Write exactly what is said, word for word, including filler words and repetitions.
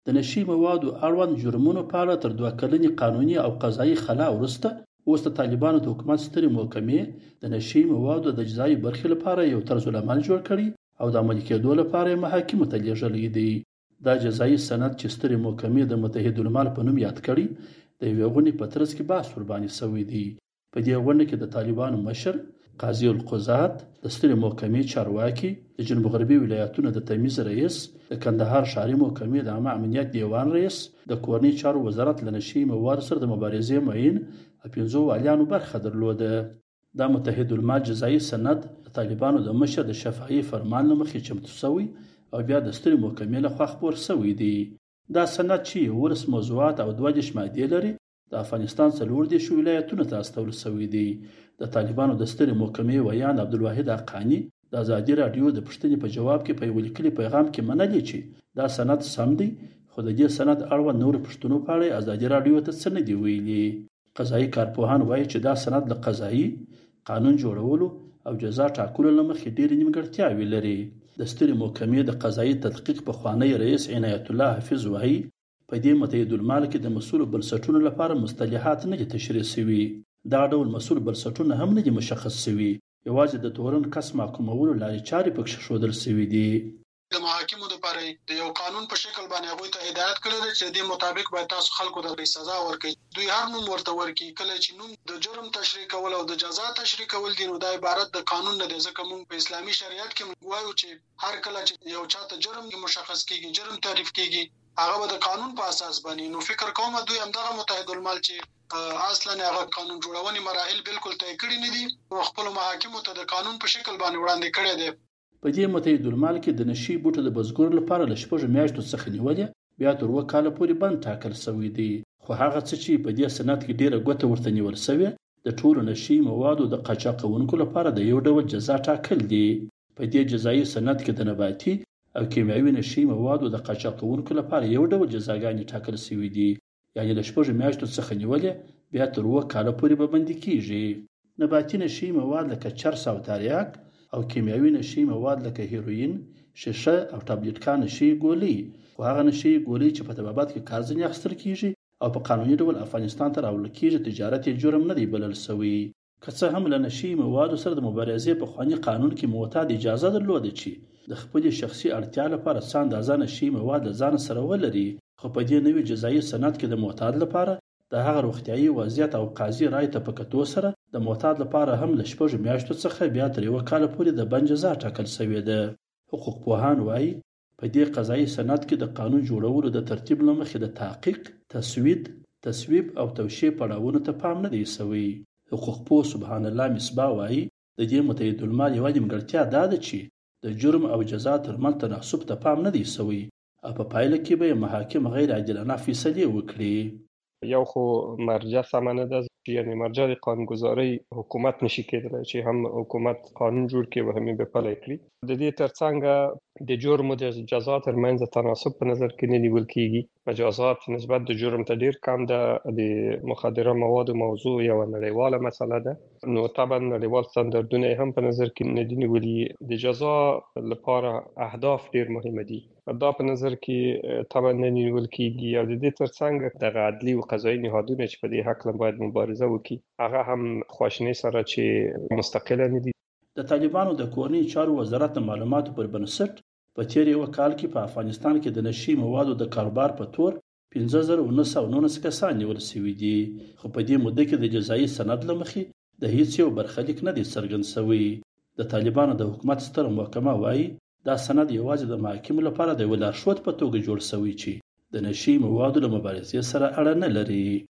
د نشي موادو اړوند جرمونو په اړه تر دوه کلنې قانوني او قضایي خلا وروسته اوس د طالبانو د حکومت سترې محکمې د نشي موادو د جزایي برخې لپاره یو طرز العمل جوړ کړي او د عملي کېدو لپاره یې محاکمو ته لیږلی دی. دا جزایي سند چې سترې محکمې د متحدالمال په نوم یاد کړي د یوې غونډې په ترڅ کې بحث ورباندې شوی دی. په دې غونډه کې د طالبانو مشر قاضي القضات، د سترې محکمې چارواکي، د جنوب غربي ولایتونو د تمیز رئیس، د کندهار ښاري محکمې د عامه امنیت دیوان رئیس، د کورنۍ چارو وزارت له نشي موادو سره د مبارزې معین او پنځو والیانو برخه درلوده. دا متحدالمال جزایي سند د طالبانو د مشر د شفاهي فرمان له مخې چمتو شوی او بیا د سترې محکمې لخوا خپور شوی دی. دا سند چې ولس موضوعات او دوه دېرش مادې لري د افغانستان څلور دېرش ولایتونو ته استول شوی دی. د طالبانو د سترې محکمې ویان عبدالواحد حقانی د ازادي راډیو د پوښتنې په جواب کې په یو لیکلي پیغام کې منلي چې دا سند سم دی، خو د دې سند اړوند نورو پوښتنو په اړه ازادي راډیو ته څه نه دي ویلي. قضایي کارپوهان وایي چې دا سند له قضایي قانون جوړولو او جزا ټاکلو له مخې ډېرې نیمګړتیاوې لري. د سترې محکمې د قضایي تدقیق پخوانی رئیس عنایت الله حفیظ وایي په دې متحدالمال کې د مسؤلو بنسټونو لپاره مصطلحات نه دي تشریح شوي. دا ډول مسؤل بنسټونه هم نه دي مشخص شوي، یوازې د تورن کس محکومولو لارې چارې پکې ښودل شوي دي. د محاکمو لپاره د یو قانون په شکل باندې هغوی ته هدایت کړی دی چې د مطابق باید تاسو خلکو ته سزا ورکړي. دوی هر نوم ورته ورکړي. کله چې نوم د جرم تشریح کول او د جزا تشریح کول دي، نو دا عبارت د قانون نه دی، ځکه موږ په اسلامي شریعت کې وایو چې هر کله چې یو چاته جرم مشخص کیږي، جرم تعریف کیږي، هغه به د قانون په اساس باندې. نو فکر کوم دوی همدغه متحدالمال چې اصلا هغه قانون جوړونې مراحل بالکل طی کړي نه دي او خپل محاکمو ته د قانون په شکل باندې وړاندې کړي دي. په دې متحدالمال کې د نشي بوټو د بزګرو لپاره له شپږو میاشتو څخه نیولې بیا تر اووه کاله پورې بند ټاکل شوی دی. خو هغه څه چې په دې سند کې ډیره ګوته ورته نیول شوې د ټولو نشي موادو د قاچاقونکو لپاره د یو ډول جزا ټاکل دي. په دې جزایي سند کې د نباتي او کیمیاوي نشي موادو د قاچاقونکو لپاره یو ډول جزاګانې ټاکل شوې دي، یعنی له شپږو میاشتو څخه نیولې بیا تر اووه کاله پورې به بندي کیږي. نباتي نشي مواد لکه چرس او تریاک او کیمیاوي نشي مواد لکه هیروین، شیشه او ټابلیټکا نشي ګولۍ، خو هغه نشي ګولۍ چې په طبابت کې کار ځینې اخیستل کیږي او په قانوني ډول افغانستان ته راوړل کیږي، تجارت یې جرم نه دی بلل شوی. که څه هم له نشي موادو سره د مبارزې په پخواني قانون کې معتاد اجازه درلوده چې د خپلې شخصي اړتیا لپاره څه اندازه نشي مواد له ځان سره ولري، خو په دې نوي جزایي سند کې د معتاد لپاره د هغه روغتیايي وضعیت او قاضي رای ته په کتو سره د معتاد لپاره هم له شپږو میاشتو څخه بیا تر یوه کاله پورې د بند جزا ټاکل شوې ده. حقوق پوهان وایي په دې قضایي سند کې د قانون جوړولو د ترتیب له مخې د تحقیق، تسوید، تصویب او توشیح پړاوونو ته پام نه دی شوی. حقوق پوه سبحان الله مصباح وایي د دې متحدالمال یوه نیمګړتیا دا ده چې د جرم او جزا ترمنځ تناسب ته پام نه دی شوی او په پایله کې به محاکم غیر عادلانه فیصلې وکړي. یو خو مرجع سمه نه ده، یعنی مرجع د قانونګذارۍ حکومت نشي کېدلی چې هم حکومت قانون جوړ کړي او هم یې پلی کړي. د دې ترڅنګ د جرم او د جزا ترمنځ تناسب په نظر کې نه نیول کېږي. مجازات نسبت د جرم ته ډېر کم ده. د مخدره موادو موضوع یوه نړیواله مسله ده، نو طبعا نړیوال ستاندردونه هم په نظر کې نه دي نیولي. د جزا لپاره اهداف ډېر مهمه دي، دا په نظر کې طبعا نه نیول کېږي. او د دې ترڅنګ دغه عدلي او قضایي نهادونه چې په دې هکله باید مبارزه وکړي هغه هم خواشینۍ سره چې مستقله نه دي. د طالبانو د کورنۍ چارو وزارت د معلوماتو پر بنسټ په تیر یو کال کې په افغانستان کې د نشي موادو د کاروبار په تور پنځه زره نهه سوه نولس کسان نیول شوي دي، خو په دې موده کې د جزایي سند له مخې د هیڅ یو برخلیک نه دی څرګند شوی. د طالبانو د حکومت ستره محکمه وایي دا سند یوازې د محاکمو لپاره د یوه لارښود په توګه جوړ شوی چې د نشي موادو له مبارزې سره اړه نه لري.